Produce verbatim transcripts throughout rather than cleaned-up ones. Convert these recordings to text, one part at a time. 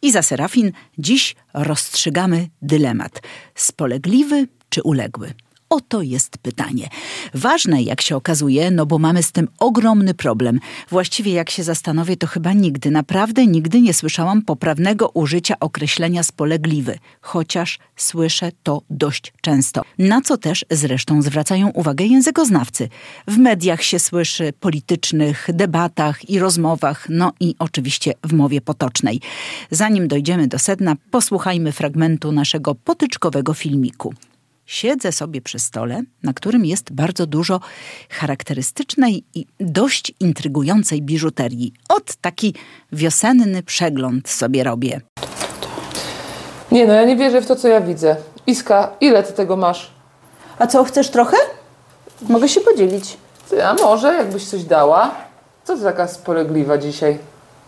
Iza Serafin, dziś rozstrzygamy dylemat. Spolegliwy czy uległy? Oto jest pytanie. Ważne, jak się okazuje, no bo mamy z tym ogromny problem. Właściwie jak się zastanowię, to chyba nigdy, naprawdę nigdy nie słyszałam poprawnego użycia określenia spolegliwy. Chociaż słyszę to dość często. Na co też zresztą zwracają uwagę językoznawcy. W mediach się słyszy, politycznych, debatach i rozmowach, no i oczywiście w mowie potocznej. Zanim dojdziemy do sedna, posłuchajmy fragmentu naszego potyczkowego filmiku. Siedzę sobie przy stole, na którym jest bardzo dużo charakterystycznej i dość intrygującej biżuterii. Ot, taki wiosenny przegląd sobie robię. Nie no, ja nie wierzę w to, co ja widzę. Iska, ile ty tego masz? A co, chcesz trochę? Mogę się podzielić. Ty, a może, jakbyś coś dała? Co ty taka spolegliwa dzisiaj?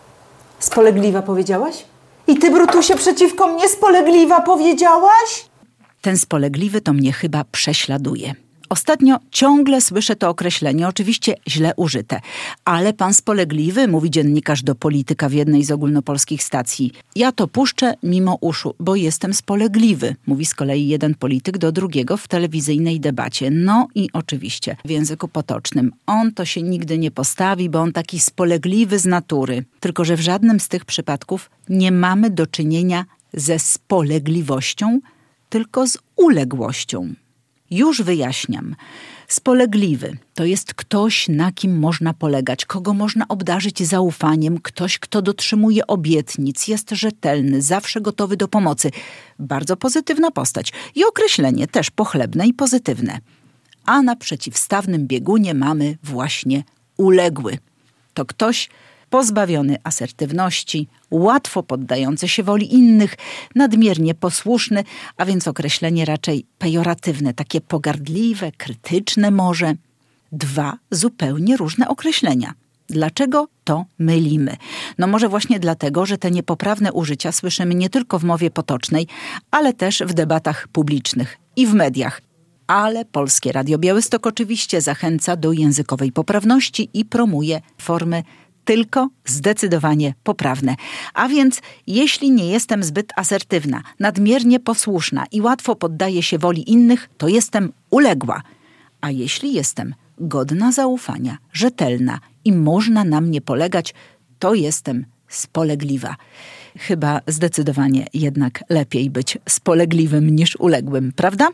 Spolegliwa powiedziałaś? I ty, Brutusie, przeciwko mnie spolegliwa powiedziałaś? Ten spolegliwy to mnie chyba prześladuje. Ostatnio ciągle słyszę to określenie, oczywiście źle użyte. Ale pan spolegliwy, mówi dziennikarz do Polityka w jednej z ogólnopolskich stacji. Ja to puszczę mimo uszu, bo jestem spolegliwy, mówi z kolei jeden polityk do drugiego w telewizyjnej debacie. No i oczywiście w języku potocznym. On to się nigdy nie postawi, bo on taki spolegliwy z natury. Tylko że w żadnym z tych przypadków nie mamy do czynienia ze spolegliwością, tylko z uległością. Już wyjaśniam. Spolegliwy to jest ktoś, na kim można polegać, kogo można obdarzyć zaufaniem, ktoś, kto dotrzymuje obietnic, jest rzetelny, zawsze gotowy do pomocy. Bardzo pozytywna postać i określenie też pochlebne i pozytywne. A na przeciwstawnym biegunie mamy właśnie uległy. To ktoś pozbawiony asertywności, łatwo poddający się woli innych, nadmiernie posłuszny, a więc określenie raczej pejoratywne, takie pogardliwe, krytyczne może. Dwa zupełnie różne określenia. Dlaczego to mylimy? No może właśnie dlatego, że te niepoprawne użycia słyszymy nie tylko w mowie potocznej, ale też w debatach publicznych i w mediach. Ale Polskie Radio Białystok oczywiście zachęca do językowej poprawności i promuje formy tylko zdecydowanie poprawne. A więc jeśli nie jestem zbyt asertywna, nadmiernie posłuszna i łatwo poddaję się woli innych, to jestem uległa. A jeśli jestem godna zaufania, rzetelna i można na mnie polegać, to jestem spolegliwa. Chyba zdecydowanie jednak lepiej być spolegliwym niż uległym, prawda?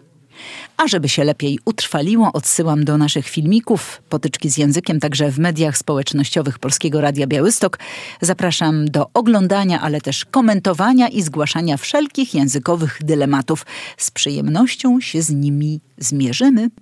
A żeby się lepiej utrwaliło, odsyłam do naszych filmików Potyczki z językiem, także w mediach społecznościowych Polskiego Radia Białystok. Zapraszam do oglądania, ale też komentowania i zgłaszania wszelkich językowych dylematów. Z przyjemnością się z nimi zmierzymy.